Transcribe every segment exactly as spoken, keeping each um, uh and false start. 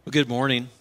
Well, good morning.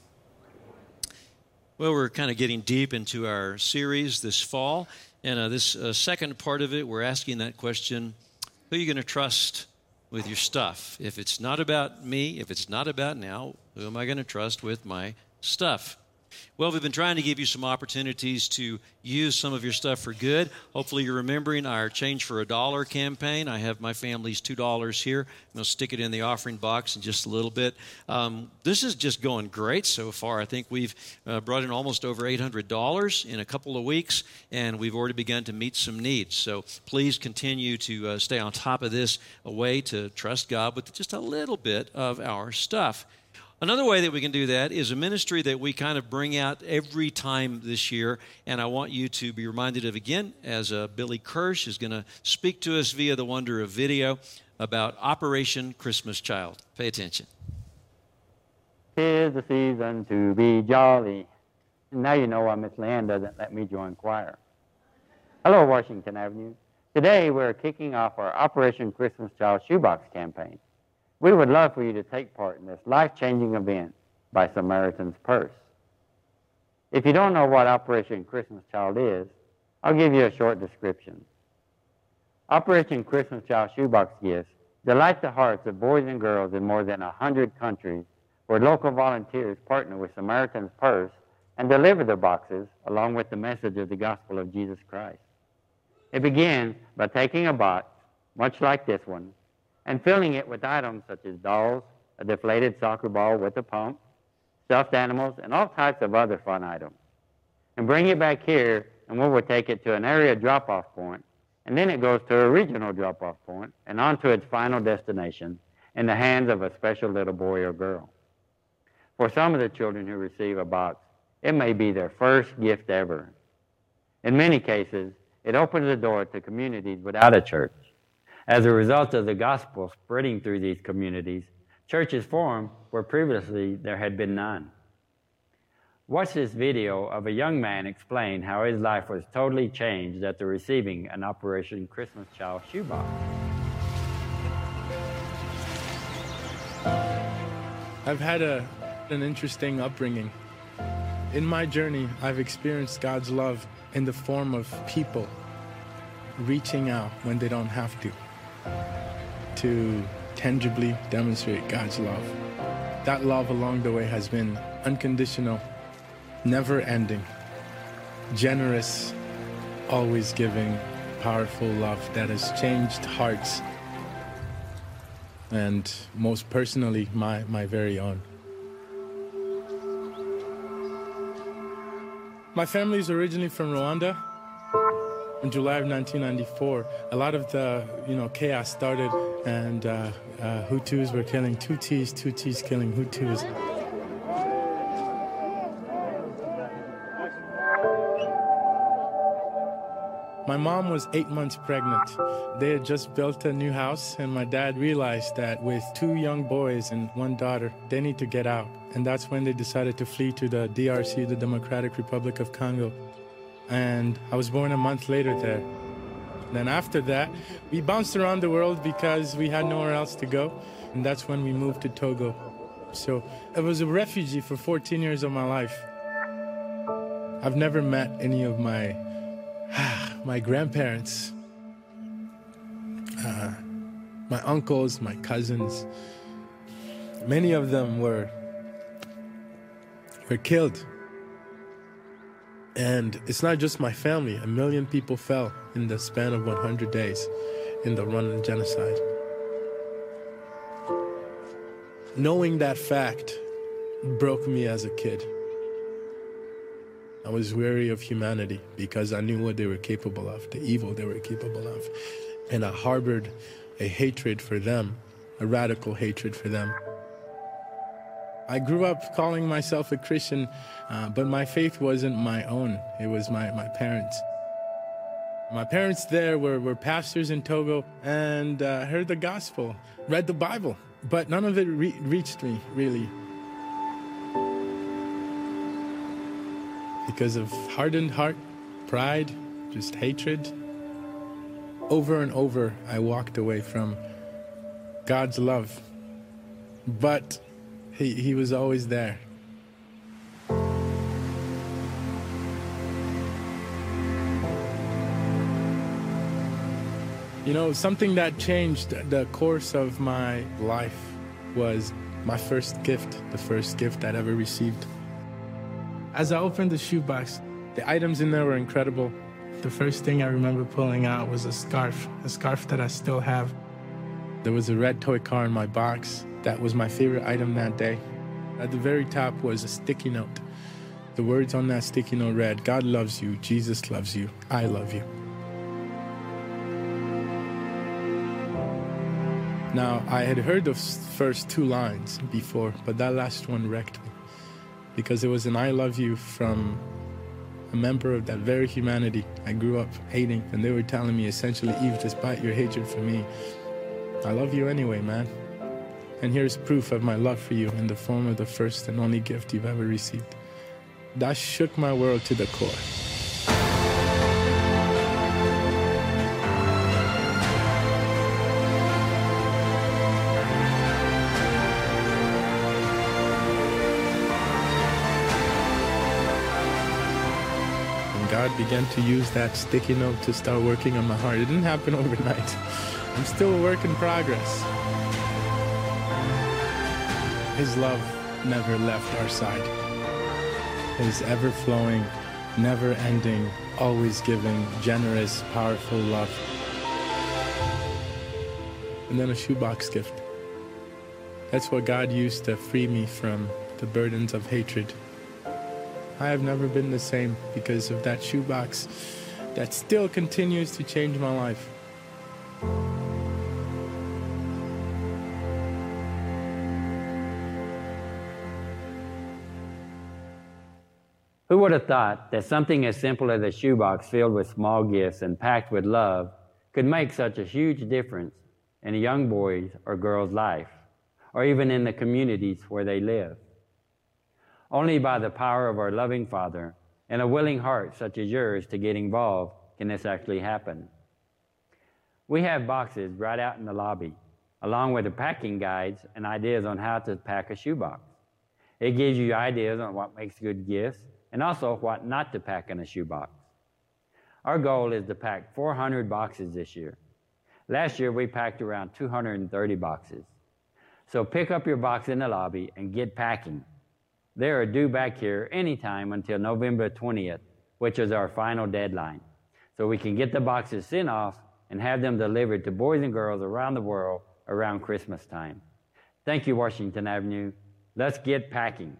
Well, we're kind of getting deep into our series this fall, and uh, this uh, second part of it, we're asking that question, who are you going to trust with your stuff? If it's not about me, if it's not about now, who am I going to trust with my stuff? Well, we've been trying to give you some opportunities to use some of your stuff for good. Hopefully you're remembering our Change for a Dollar campaign. I have my family's two dollars here. I'm going to stick it in the offering box in just a little bit. Um, this is just going great so far. I think we've uh, brought in almost over eight hundred dollars in a couple of weeks, and we've already begun to meet some needs. So please continue to uh, stay on top of this, a way to trust God with just a little bit of our stuff. Another way that we can do that is a ministry that we kind of bring out every time this year, and I want you to be reminded of again as uh, Billy Kirsch is going to speak to us via the wonder of video about Operation Christmas Child. Pay attention. 'Tis the season to be jolly. Now you know why Miss Leanne doesn't let me join choir. Hello, Washington Avenue. Today we're kicking off our Operation Christmas Child Shoebox campaign. We would love for you to take part in this life-changing event by Samaritan's Purse. If you don't know what Operation Christmas Child is, I'll give you a short description. Operation Christmas Child Shoebox gifts delight the hearts of boys and girls in more than one hundred countries where local volunteers partner with Samaritan's Purse and deliver the boxes along with the message of the gospel of Jesus Christ. It begins by taking a box, much like this one, and filling it with items such as dolls, a deflated soccer ball with a pump, stuffed animals, and all types of other fun items. And bring it back here, and we will take it to an area drop-off point, and then it goes to a regional drop-off point, and on to its final destination in the hands of a special little boy or girl. For some of the children who receive a box, it may be their first gift ever. In many cases, it opens the door to communities without a church. As a result of the gospel spreading through these communities, churches formed where previously there had been none. Watch this video of a young man explain how his life was totally changed after receiving an Operation Christmas Child shoebox. I've had a, an interesting upbringing. In my journey, I've experienced God's love in the form of people reaching out when they don't have to, to tangibly demonstrate God's love. That love along the way has been unconditional, never ending, generous, always giving, powerful love that has changed hearts, and most personally, my, my very own. My family is originally from Rwanda. In July of nineteen ninety-four, a lot of the, you know, chaos started, and uh, uh, Hutus were killing Tutsis, Tutsis killing Hutus. My mom was eight months pregnant. They had just built a new house, and my dad realized that with two young boys and one daughter, they need to get out. And that's when they decided to flee to the D R C, the Democratic Republic of Congo. And I was born a month later there. Then after that, we bounced around the world because we had nowhere else to go. And that's when we moved to Togo. So I was a refugee for fourteen years of my life. I've never met any of my, my grandparents, uh, my uncles, my cousins. Many of them were, were killed. And it's not just my family. A million people fell in the span of one hundred days in the Rwandan genocide. Knowing that fact broke me as a kid. I was weary of humanity because I knew what they were capable of, the evil they were capable of. And I harbored a hatred for them, a radical hatred for them. I grew up calling myself a Christian, uh, but my faith wasn't my own. It was my, my parents. My parents there were, were pastors in Togo, and uh, heard the gospel, read the Bible, but none of it re- reached me, really. Because of hardened heart, pride, just hatred. Over and over, I walked away from God's love. But He, he was always there. You know, something that changed the course of my life was my first gift, the first gift I'd ever received. As I opened the shoebox, the items in there were incredible. The first thing I remember pulling out was a scarf, a scarf that I still have. There was a red toy car in my box. That was my favorite item that day. At the very top was a sticky note. The words on that sticky note read, "God loves you, Jesus loves you, I love you." Now, I had heard those first two lines before, but that last one wrecked me, because it was an "I love you" from a member of that very humanity I grew up hating, and they were telling me essentially, "Eve, despite your hatred for me, I love you anyway, man. And here's proof of my love for you in the form of the first and only gift you've ever received." That shook my world to the core. God began to use that sticky note to start working on my heart. It didn't happen overnight. I'm still a work in progress. His love never left our side. His ever-flowing, never-ending, always giving, generous, powerful love. And then a shoebox gift. That's what God used to free me from the burdens of hatred. I have never been the same because of that shoebox that still continues to change my life. Who would have thought that something as simple as a shoebox filled with small gifts and packed with love could make such a huge difference in a young boy's or girl's life, or even in the communities where they live? Only by the power of our loving Father and a willing heart such as yours to get involved can this actually happen. We have boxes right out in the lobby, along with the packing guides and ideas on how to pack a shoebox. It gives you ideas on what makes good gifts and also what not to pack in a shoebox. Our goal is to pack four hundred boxes this year. Last year, we packed around two hundred thirty boxes. So pick up your box in the lobby and get packing. They are due back here anytime until November twentieth, which is our final deadline, so we can get the boxes sent off and have them delivered to boys and girls around the world around Christmas time. Thank you, Washington Avenue. Let's get packing.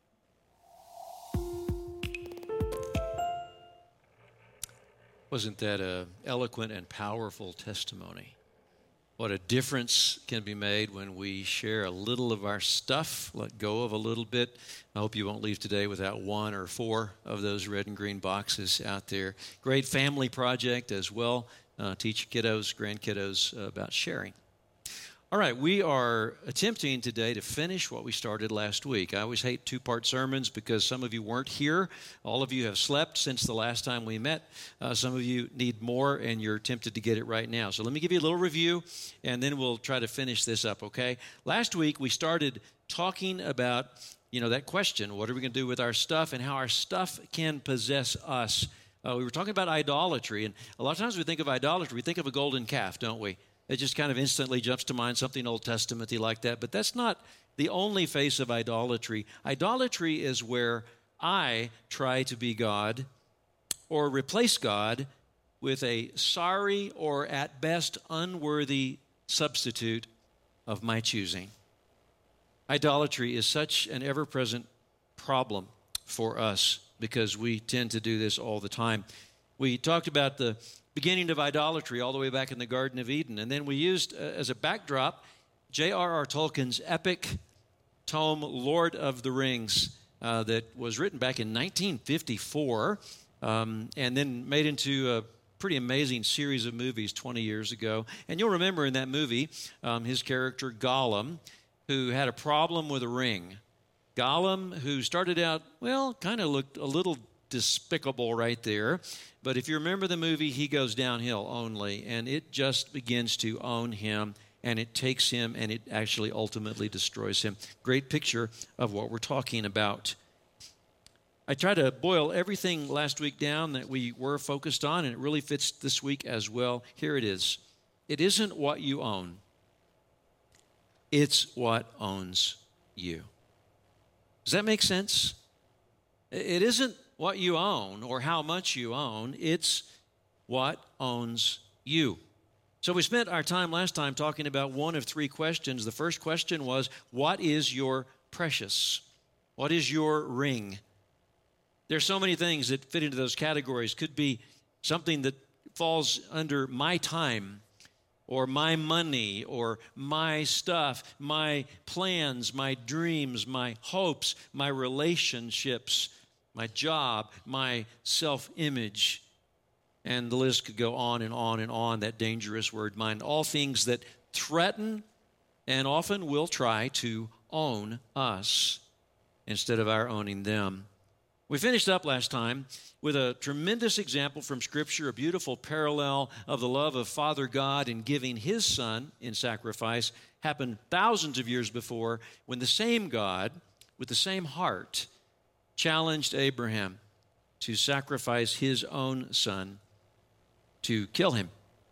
Wasn't that an eloquent and powerful testimony? What a difference can be made when we share a little of our stuff, let go of a little bit. I hope you won't leave today without one or four of those red and green boxes out there. Great family project as well. Uh, teach kiddos, grandkiddos uh, about sharing. All right, we are attempting today to finish what we started last week. I always hate two-part sermons because some of you weren't here. All of you have slept since the last time we met. Uh, some of you need more, and you're tempted to get it right now. So let me give you a little review, and then we'll try to finish this up, okay? Last week, we started talking about, you know, that question, what are we going to do with our stuff and how our stuff can possess us. Uh, we were talking about idolatry, and a lot of times we think of idolatry, we think of a golden calf, don't we? It just kind of instantly jumps to mind, something Old Testament-y like that. But that's not the only face of idolatry. Idolatry is where I try to be God or replace God with a sorry or at best unworthy substitute of my choosing. Idolatry is such an ever-present problem for us because we tend to do this all the time. We talked about the beginning of idolatry all the way back in the Garden of Eden. And then we used uh, as a backdrop J R R Tolkien's epic tome, Lord of the Rings, uh, that was written back in nineteen fifty-four um, and then made into a pretty amazing series of movies twenty years ago. And you'll remember in that movie um, his character Gollum, who had a problem with a ring. Gollum, who started out, well, kind of looked a little despicable right there. But if you remember the movie, he goes downhill only, and it just begins to own him. and it takes him and it actually ultimately destroys him. Great picture of what we're talking about. I tried to boil everything last week down that we were focused on, and it really fits this week as well. Here it is. It isn't what you own. It's what owns you. Does that make sense? It isn't what you own or how much you own. It's what owns you. So we spent our time last time talking about one of three questions. The first question was, what is your precious? What is your ring? There's so many things that fit into those categories. Could be something that falls under my time or my money or my stuff, my plans, my dreams, my hopes, my relationships, my job, my self-image. And the list could go on and on and on, that dangerous word mind. All things that threaten and often will try to own us instead of our owning them. We finished up last time with a tremendous example from Scripture, a beautiful parallel of the love of Father God in giving His Son in sacrifice. Happened thousands of years before when the same God, with the same heart, challenged Abraham to sacrifice his own son, to kill him,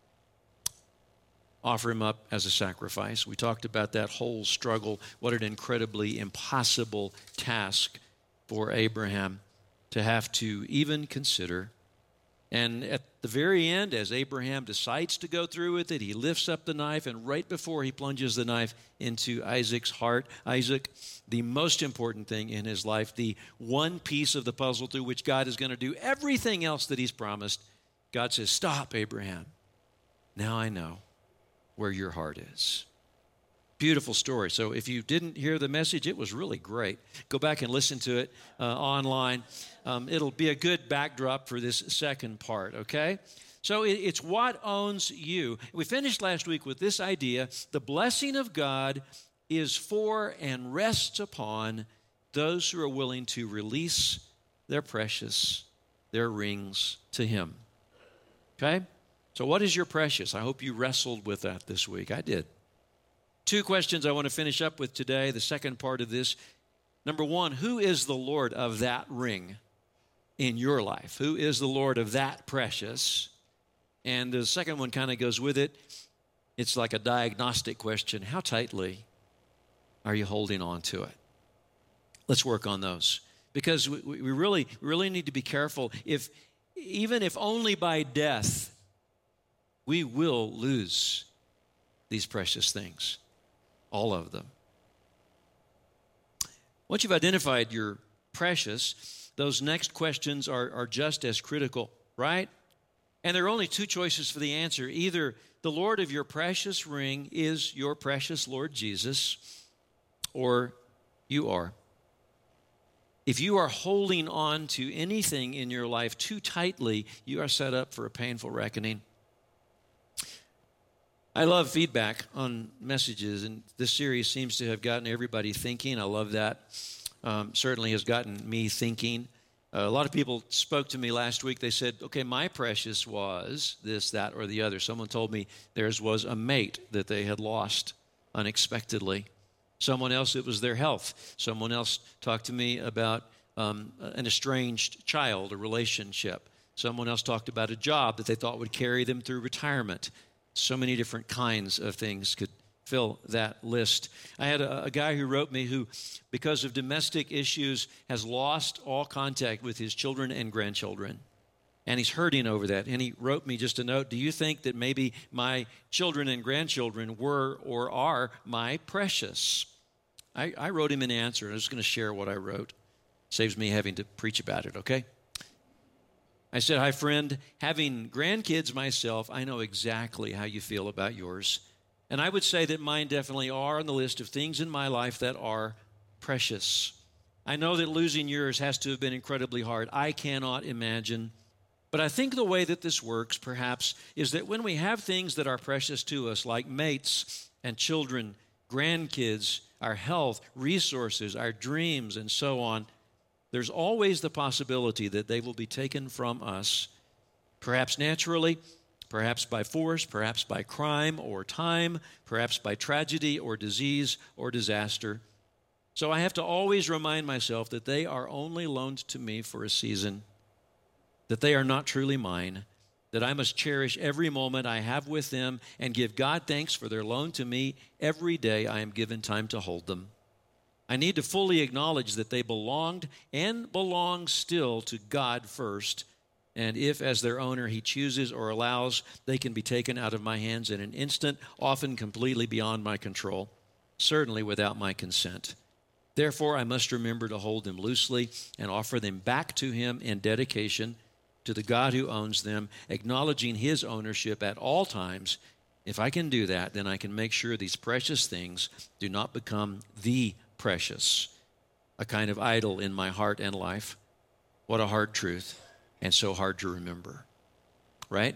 offer him up as a sacrifice. We talked about that whole struggle, what an incredibly impossible task for Abraham to have to even consider. And at the very end, as Abraham decides to go through with it, he lifts up the knife, and right before he plunges the knife into Isaac's heart, Isaac, the most important thing in his life, the one piece of the puzzle through which God is going to do everything else that He's promised, God says, "Stop, Abraham. Now I know where your heart is." Beautiful story. So if you didn't hear the message, it was really great. Go back and listen to it uh, online. Um, it'll be a good backdrop for this second part, okay? So it, it's what owns you. We finished last week with this idea: the blessing of God is for and rests upon those who are willing to release their precious, their rings to Him. Okay? So what is your precious? I hope you wrestled with that this week. I did. Two questions I want to finish up with today, the second part of this. Number one, who is the Lord of that ring in your life? Who is the Lord of that precious? And the second one kind of goes with it. It's like a diagnostic question. How tightly are you holding on to it? Let's work on those, because we, we really, really need to be careful. If even if only by death, we will lose these precious things. All of them. Once you've identified your precious, those next questions are, are just as critical, right? And there are only two choices for the answer. Either the Lord of your precious ring is your precious Lord Jesus, or you are. If you are holding on to anything in your life too tightly, you are set up for a painful reckoning. I love feedback on messages, and this series seems to have gotten everybody thinking. I love that. Um, certainly has gotten me thinking. Uh, a lot of people spoke to me last week. They said, okay, my precious was this, that, or the other. Someone told me theirs was a mate that they had lost unexpectedly. Someone else, it was their health. Someone else talked to me about um, an estranged child, a relationship. Someone else talked about a job that they thought would carry them through retirement. So many different kinds of things could fill that list. I had a, a guy who wrote me who, because of domestic issues, has lost all contact with his children and grandchildren. And he's hurting over that. And he wrote me just a note: do you think that maybe my children and grandchildren were or are my precious? I, I wrote him an answer. I'm just going to share what I wrote. Saves me having to preach about it, okay? I said, hi, friend. Having grandkids myself, I know exactly how you feel about yours. And I would say that mine definitely are on the list of things in my life that are precious. I know that losing yours has to have been incredibly hard. I cannot imagine. But I think the way that this works, perhaps, is that when we have things that are precious to us, like mates and children, grandkids, our health, resources, our dreams, and so on, there's always the possibility that they will be taken from us, perhaps naturally, perhaps by force, perhaps by crime or time, perhaps by tragedy or disease or disaster. So I have to always remind myself that they are only loaned to me for a season, that they are not truly mine, that I must cherish every moment I have with them and give God thanks for their loan to me every day I am given time to hold them. I need to fully acknowledge that they belonged and belong still to God first, and if, as their owner, He chooses or allows, they can be taken out of my hands in an instant, often completely beyond my control, certainly without my consent. Therefore, I must remember to hold them loosely and offer them back to Him in dedication to the God who owns them, acknowledging His ownership at all times. If I can do that, then I can make sure these precious things do not become the precious, a kind of idol in my heart and life. What a hard truth, and so hard to remember, right?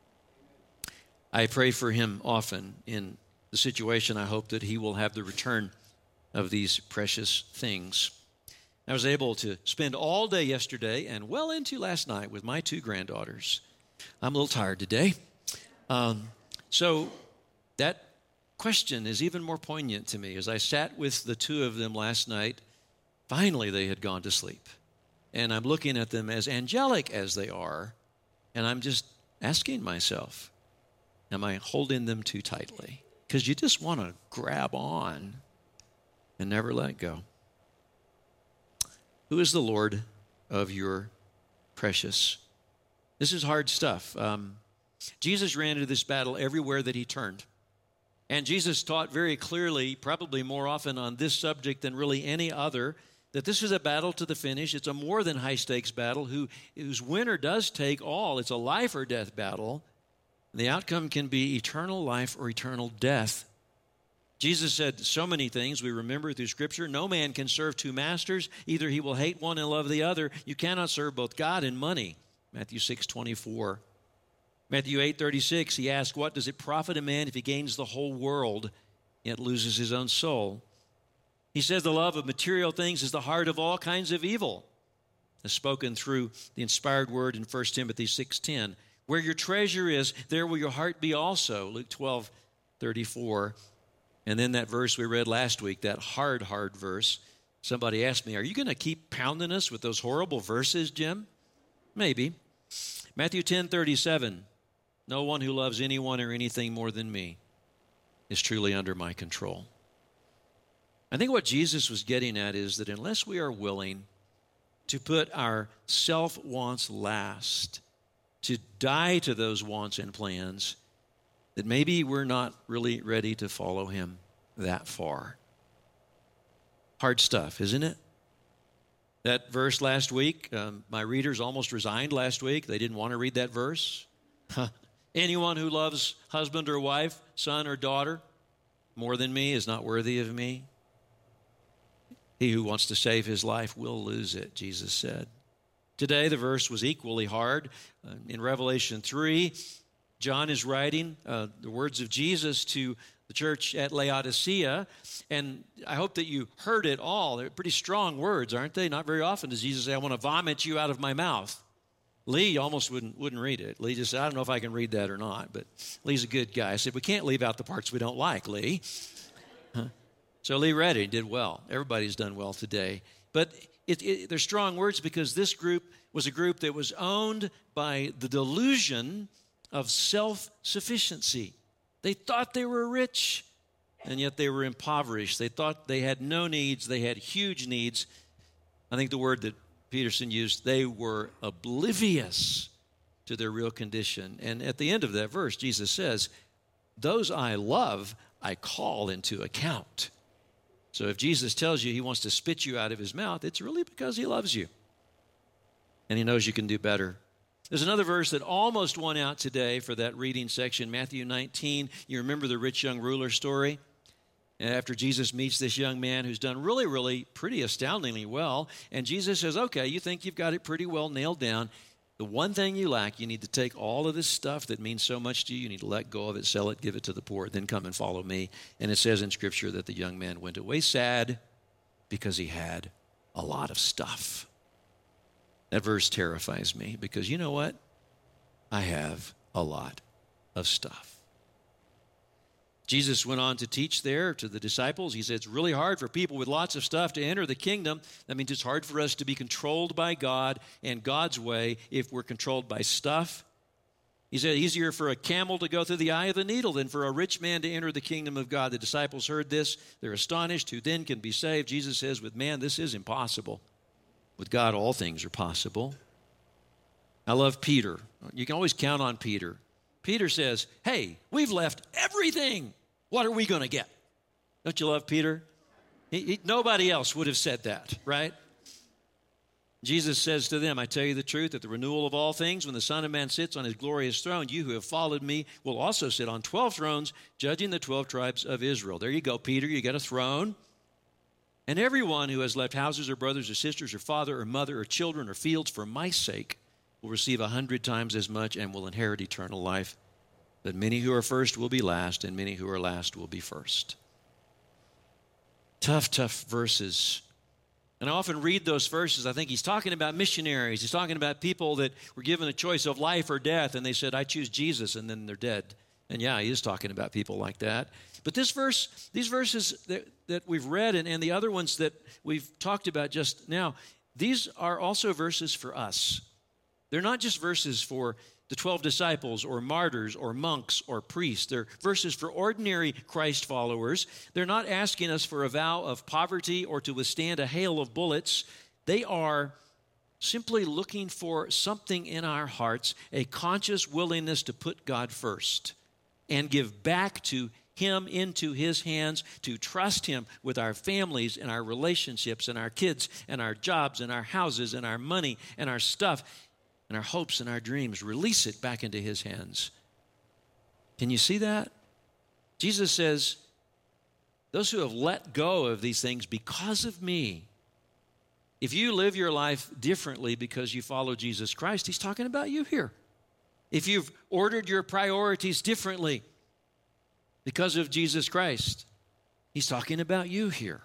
I pray for him often in the situation. I hope that he will have the return of these precious things. I was able to spend all day yesterday and well into last night with my two granddaughters. I'm a little tired today. Um, so that question is even more poignant to me. As I sat with the two of them last night, finally they had gone to sleep. And I'm looking at them as angelic as they are, and I'm just asking myself, am I holding them too tightly? Because you just want to grab on and never let go. Who is the Lord of your precious? This is hard stuff. Um, Jesus ran into this battle everywhere that he turned. And Jesus taught very clearly, probably more often on this subject than really any other, that this is a battle to the finish. It's a more than high-stakes battle who, whose winner does take all. It's a life or death battle. The outcome can be eternal life or eternal death. Jesus said so many things we remember through Scripture. No man can serve two masters. Either he will hate one and love the other. You cannot serve both God and money. Matthew six twenty-four. Matthew eight thirty-six, he asked, what does it profit a man if he gains the whole world, yet loses his own soul? He says the love of material things is the heart of all kinds of evil, as spoken through the inspired word in First Timothy six ten. Where your treasure is, there will your heart be also, Luke twelve thirty-four. And then that verse we read last week, that hard, hard verse. Somebody asked me, are you going to keep pounding us with those horrible verses, Jim? Maybe. Matthew ten thirty-seven. No one who loves anyone or anything more than me is truly under my control. I think what Jesus was getting at is that unless we are willing to put our self-wants last, to die to those wants and plans, that maybe we're not really ready to follow him that far. Hard stuff, isn't it? That verse last week, um, my readers almost resigned last week. They didn't want to read that verse. Anyone who loves husband or wife, son or daughter, more than me is not worthy of me. He who wants to save his life will lose it, Jesus said. Today, the verse was equally hard. Uh, in Revelation three, John is writing uh, the words of Jesus to the church at Laodicea, and I hope that you heard it all. They're pretty strong words, aren't they? Not very often does Jesus say, I want to vomit you out of my mouth. Lee almost wouldn't wouldn't read it. Lee just said, I don't know if I can read that or not, but Lee's a good guy. I said, we can't leave out the parts we don't like, Lee. Huh? So Lee read it and did well. Everybody's done well today. But it, it, they're strong words because this group was a group that was owned by the delusion of self-sufficiency. They thought they were rich, and yet they were impoverished. They thought they had no needs. They had huge needs. I think the word that Peterson used, they were oblivious to their real condition. And at the end of that verse, Jesus says, those I love, I call into account. So if Jesus tells you he wants to spit you out of his mouth, it's really because he loves you. And he knows you can do better. There's another verse that almost won out today for that reading section, Matthew nineteen. You remember the rich young ruler story? After Jesus meets this young man who's done really, really pretty astoundingly well, and Jesus says, okay, you think you've got it pretty well nailed down. The one thing you lack, you need to take all of this stuff that means so much to you, you need to let go of it, sell it, give it to the poor, then come and follow me. And it says in Scripture that the young man went away sad because he had a lot of stuff. That verse terrifies me because you know what? I have a lot of stuff. Jesus went on to teach there to the disciples. He said it's really hard for people with lots of stuff to enter the kingdom. That means it's hard for us to be controlled by God and God's way if we're controlled by stuff. He said, easier for a camel to go through the eye of the needle than for a rich man to enter the kingdom of God. The disciples heard this. They're astonished. Who then can be saved? Jesus says, with man, this is impossible. With God, all things are possible. I love Peter. You can always count on Peter. Peter says, hey, we've left everything. What are we going to get? Don't you love Peter? He, he, nobody else would have said that, right? Jesus says to them, I tell you the truth, at the renewal of all things, when the Son of Man sits on his glorious throne, you who have followed me will also sit on twelve thrones, judging the twelve tribes of Israel. There you go, Peter, you got a throne. And everyone who has left houses or brothers or sisters or father or mother or children or fields for my sake will receive a hundred times as much and will inherit eternal life. But many who are first will be last, and many who are last will be first. Tough, tough verses. And I often read those verses. I think he's talking about missionaries. He's talking about people that were given a choice of life or death, and they said, I choose Jesus, and then they're dead. And yeah, he is talking about people like that. But this verse, these verses that, that we've read and, and the other ones that we've talked about just now, these are also verses for us. They're not just verses for the twelve disciples or martyrs or monks or priests. They're verses for ordinary Christ followers. They're not asking us for a vow of poverty or to withstand a hail of bullets. They are simply looking for something in our hearts, a conscious willingness to put God first and give back to Him into His hands, to trust Him with our families and our relationships and our kids and our jobs and our houses and our money and our stuff and our hopes and our dreams. Release it back into His hands. Can you see that? Jesus says, those who have let go of these things because of me, if you live your life differently because you follow Jesus Christ, He's talking about you here. If you've ordered your priorities differently because of Jesus Christ, He's talking about you here.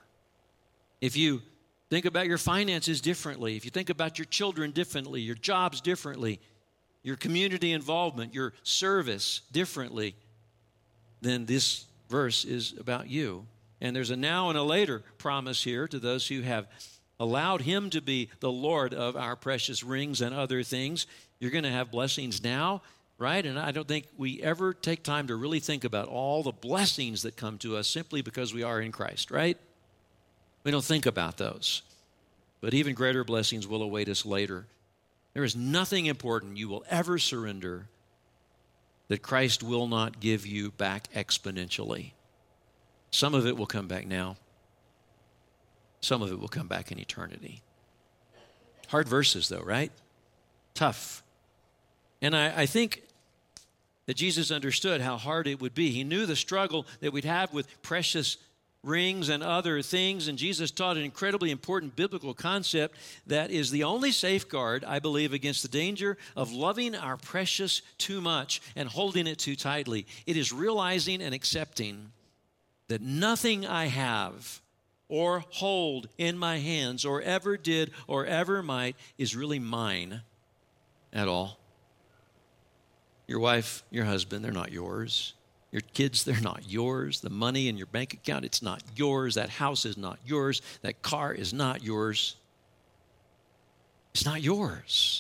If you think about your finances differently, if you think about your children differently, your jobs differently, your community involvement, your service differently, then this verse is about you. And there's a now and a later promise here to those who have allowed Him to be the Lord of our precious rings and other things. You're going to have blessings now, right? And I don't think we ever take time to really think about all the blessings that come to us simply because we are in Christ, right? We don't think about those. But even greater blessings will await us later. There is nothing important you will ever surrender that Christ will not give you back exponentially. Some of it will come back now. Some of it will come back in eternity. Hard verses though, right? Tough. And I, I think that Jesus understood how hard it would be. He knew the struggle that we'd have with precious rings and other things, and Jesus taught an incredibly important biblical concept that is the only safeguard, I believe, against the danger of loving our precious too much and holding it too tightly. It is realizing and accepting that nothing I have or hold in my hands or ever did or ever might is really mine at all. Your wife, your husband, they're not yours. Your kids, they're not yours. The money in your bank account, it's not yours. That house is not yours. That car is not yours. It's not yours.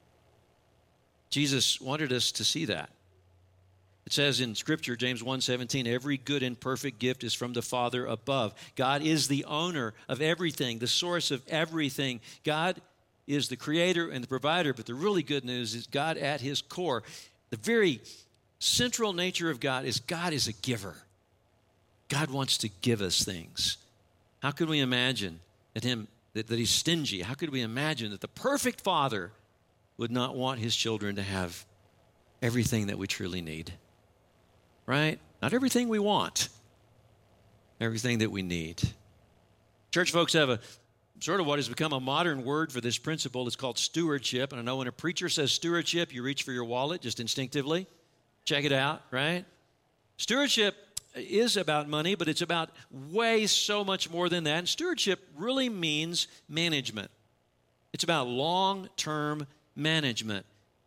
Jesus wanted us to see that. It says in Scripture, James one seventeen, every good and perfect gift is from the Father above. God is the owner of everything, the source of everything. God is the creator and the provider, but the really good news is God at His core. The very central nature of God is God is a giver. God wants to give us things. How could we imagine that him that, that He's stingy? How could we imagine that the perfect Father would not want His children to have everything that we truly need? Right? Not everything we want. Everything that we need. Church folks have a sort of what has become a modern word for this principle. It's called stewardship. And I know when a preacher says stewardship, you reach for your wallet just instinctively. Check it out, right? Stewardship is about money, but it's about way so much more than that. And stewardship really means management. It's about long-term management.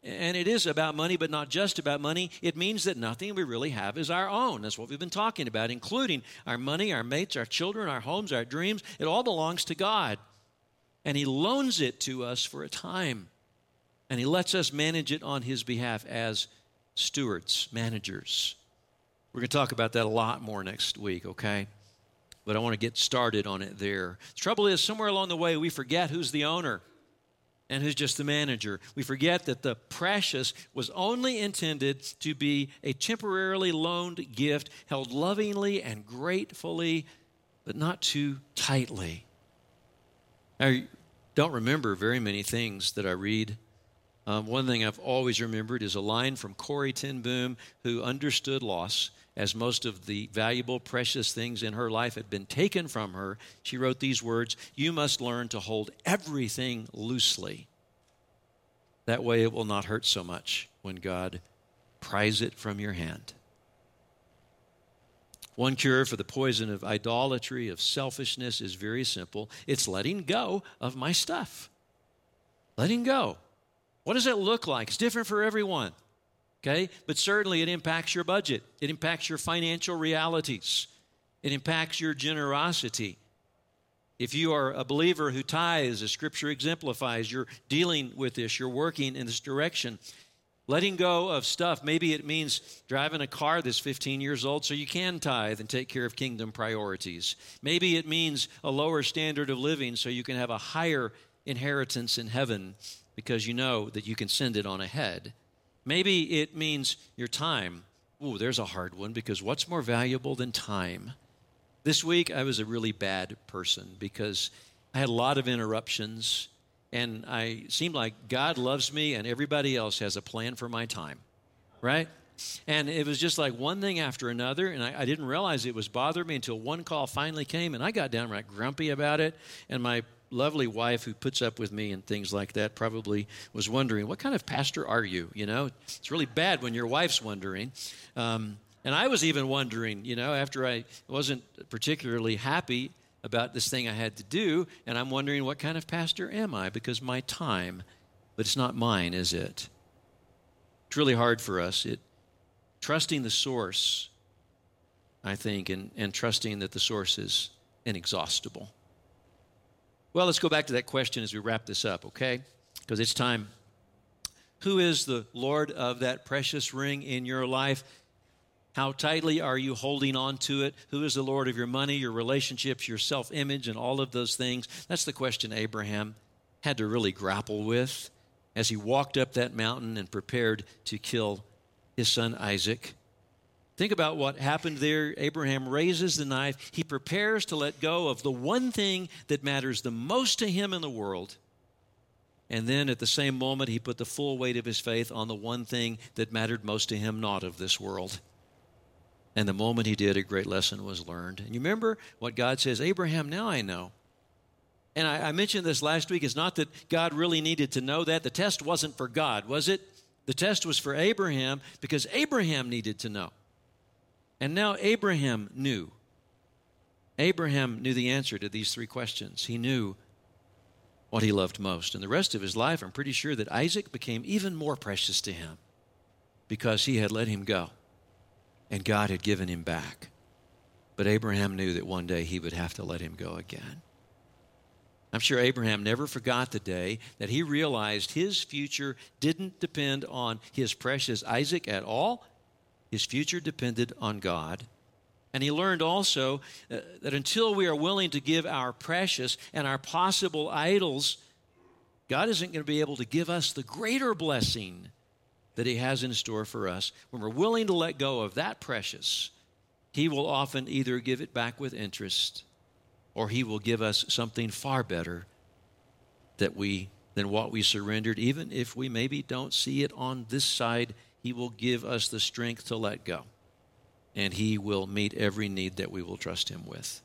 And it is about money, but not just about money. It means that nothing we really have is our own. That's what we've been talking about, including our money, our mates, our children, our homes, our dreams. It all belongs to God. And he loans it to us for a time. And he lets us manage it on his behalf as stewards, managers. We're going to talk about that a lot more next week, okay? But I want to get started on it there. The trouble is, somewhere along the way, we forget who's the owner and who's just the manager. We forget that the precious was only intended to be a temporarily loaned gift held lovingly and gratefully, but not too tightly. I don't remember very many things that I read. Um, one thing I've always remembered is a line from Corrie ten Boom, who understood loss, as most of the valuable, precious things in her life had been taken from her. She wrote these words, "You must learn to hold everything loosely. That way it will not hurt so much when God pries it from your hand." One cure for the poison of idolatry, of selfishness, is very simple. It's letting go of my stuff. Letting go. What does that look like? It's different for everyone, okay? But certainly it impacts your budget. It impacts your financial realities. It impacts your generosity. If you are a believer who tithes, as Scripture exemplifies, you're dealing with this, you're working in this direction. Letting go of stuff, maybe it means driving a car that's fifteen years old so you can tithe and take care of kingdom priorities. Maybe it means a lower standard of living so you can have a higher inheritance in heaven because you know that you can send it on ahead. Maybe it means your time. Ooh, there's a hard one, because what's more valuable than time? This week I was a really bad person because I had a lot of interruptions. And I seem like God loves me and everybody else has a plan for my time, right? And it was just like one thing after another, and I, I didn't realize it was bothering me until one call finally came, and I got downright grumpy about it. And my lovely wife, who puts up with me and things like that, probably was wondering, what kind of pastor are you? You know, it's really bad when your wife's wondering. Um, and I was even wondering, you know, after I wasn't particularly happy about this thing I had to do, and I'm wondering, what kind of pastor am I? Because my time, but it's not mine, is it? It's really hard for us. It trusting the source, I think, and, and trusting that the source is inexhaustible. Well, let's go back to that question as we wrap this up, okay? Because it's time. Who is the Lord of that precious ring in your life? How tightly are you holding on to it? Who is the Lord of your money, your relationships, your self-image, and all of those things? That's the question Abraham had to really grapple with as he walked up that mountain and prepared to kill his son Isaac. Think about what happened there. Abraham raises the knife. He prepares to let go of the one thing that matters the most to him in the world. And then at the same moment, he put the full weight of his faith on the one thing that mattered most to him, not of this world. And the moment he did, a great lesson was learned. And you remember what God says, Abraham, now I know. And I, I mentioned this last week. It's not that God really needed to know that. The test wasn't for God, was it? The test was for Abraham because Abraham needed to know. And now Abraham knew. Abraham knew the answer to these three questions. He knew what he loved most. And the rest of his life, I'm pretty sure that Isaac became even more precious to him because he had let him go. And God had given him back. But Abraham knew that one day he would have to let him go again. I'm sure Abraham never forgot the day that he realized his future didn't depend on his precious Isaac at all. His future depended on God. And he learned also uh, that until we are willing to give our precious and our possible idols, God isn't going to be able to give us the greater blessing that he has in store for us. When we're willing to let go of that precious, he will often either give it back with interest or he will give us something far better that we than what we surrendered. Even if we maybe don't see it on this side, he will give us the strength to let go. And he will meet every need that we will trust him with.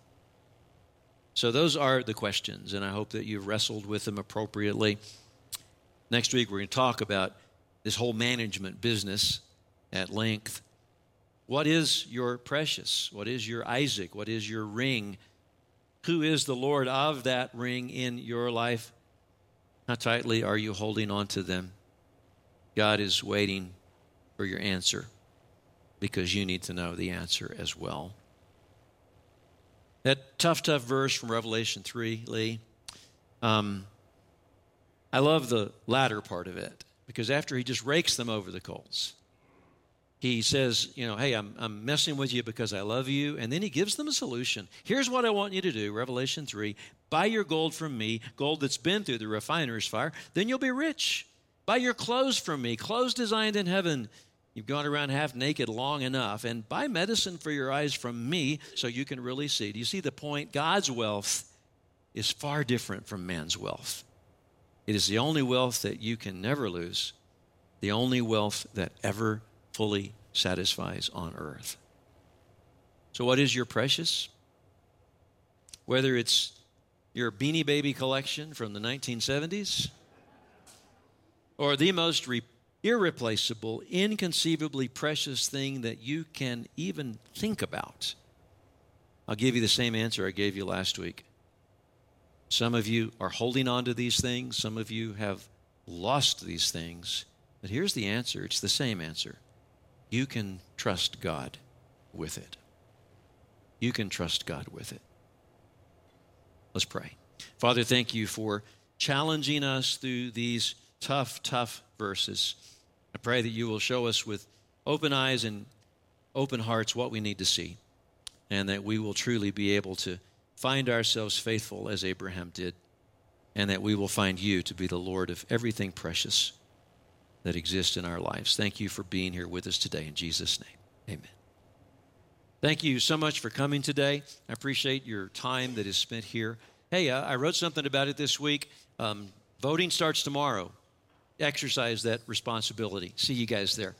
So those are the questions, and I hope that you've wrestled with them appropriately. Next week, we're going to talk about this whole management business at length. What is your precious? What is your Isaac? What is your ring? Who is the Lord of that ring in your life? How tightly are you holding on to them? God is waiting for your answer because you need to know the answer as well. That tough, tough verse from Revelation three, Lee, um, I love the latter part of it because after he just rakes them over the coals, he says, you know, hey, I'm, I'm messing with you because I love you. And then he gives them a solution. Here's what I want you to do, Revelation three. Buy your gold from me, gold that's been through the refiner's fire. Then you'll be rich. Buy your clothes from me, clothes designed in heaven. You've gone around half naked long enough. And buy medicine for your eyes from me so you can really see. Do you see the point? God's wealth is far different from man's wealth. It is the only wealth that you can never lose, the only wealth that ever fully satisfies on earth. So what is your precious? Whether it's your Beanie Baby collection from the nineteen seventies or the most re- irreplaceable, inconceivably precious thing that you can even think about, I'll give you the same answer I gave you last week. Some of you are holding on to these things. Some of you have lost these things. But here's the answer. It's the same answer. You can trust God with it. You can trust God with it. Let's pray. Father, thank you for challenging us through these tough, tough verses. I pray that you will show us with open eyes and open hearts what we need to see, and that we will truly be able to find ourselves faithful as Abraham did, and that we will find you to be the Lord of everything precious that exists in our lives. Thank you for being here with us today. In Jesus' name, amen. Thank you so much for coming today. I appreciate your time that is spent here. Hey, uh, I wrote something about it this week. Um, voting starts tomorrow. Exercise that responsibility. See you guys there.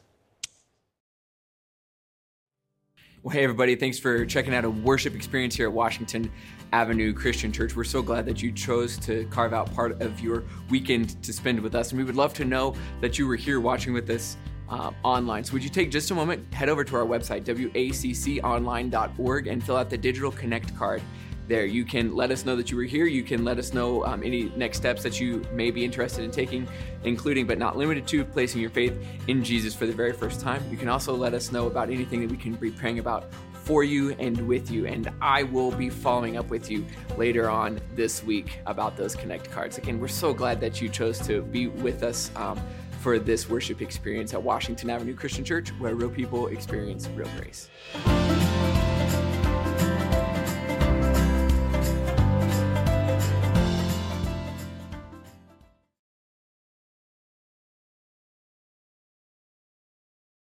Well, hey, everybody. Thanks for checking out a worship experience here at Washington Avenue Christian Church. We're so glad that you chose to carve out part of your weekend to spend with us. And we would love to know that you were here watching with us uh, online. So would you take just a moment, head over to our website, W A C C online dot org, and fill out the digital connect card there. You can let us know that you were here. You can let us know um, any next steps that you may be interested in taking, including but not limited to placing your faith in Jesus for the very first time. You can also let us know about anything that we can be praying about for you and with you. And I will be following up with you later on this week about those connect cards. Again, we're so glad that you chose to be with us um, for this worship experience at Washington Avenue Christian Church, where real people experience real grace.